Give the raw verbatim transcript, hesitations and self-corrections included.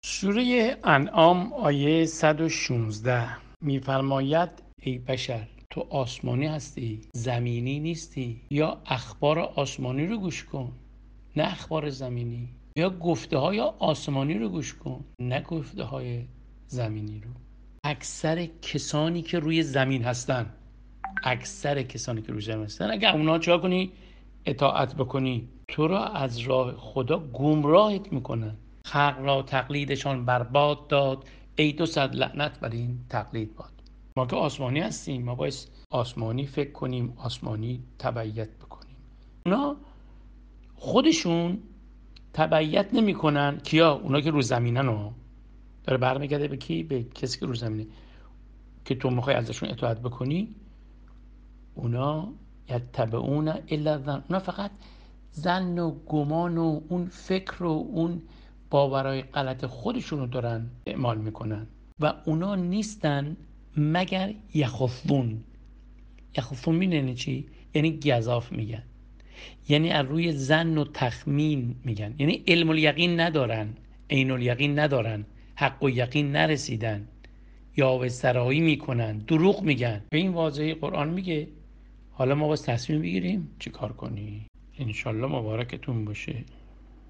سوره انعام آیه صد و شانزده میفرماید ای بشر تو آسمانی هستی زمینی نیستی، یا اخبار آسمانی رو گوش کن نه اخبار زمینی، یا گفته های آسمانی رو گوش کن نه گفته های زمینی رو. اکثر کسانی که روی زمین هستن اکثر کسانی که روی زمین هستن اگر اونا چرا کنی اطاعت بکنی تو را از راه خدا گمراهت میکنن. خلق را تقلیدشان برباد داد، ای دو صد لعنت بر این تقلید باد. ما که آسمانی هستیم، ما باید آسمانی فکر کنیم، آسمانی تبعیت بکنیم. اونا خودشون تبعیت نمیکنن. کیا؟ اونا که رو زمینن ها. داره برمیگرده به کی؟ به کسی که رو زمینه که تو میخوای ازشون اطاعت بکنی. اونا یتبعون الا الظن، اونا فقط ظن و گمان و اون فکر و اون باورهای غلط خودشون رو دارن اعمال میکنن و اونا نیستن مگر یخفون. یخفون میدونی چی؟ یعنی گزاف میگن، یعنی از روی ظن و تخمین میگن، یعنی علم الیقین ندارن، عین الیقین ندارن، حق و یقین نرسیدن، یا سرایی میکنن، دروغ میگن. به این واضحی قرآن میگه. حالا ما باید تصمیم بگیریم چی کار کنی. انشالله مبارکتون باشه.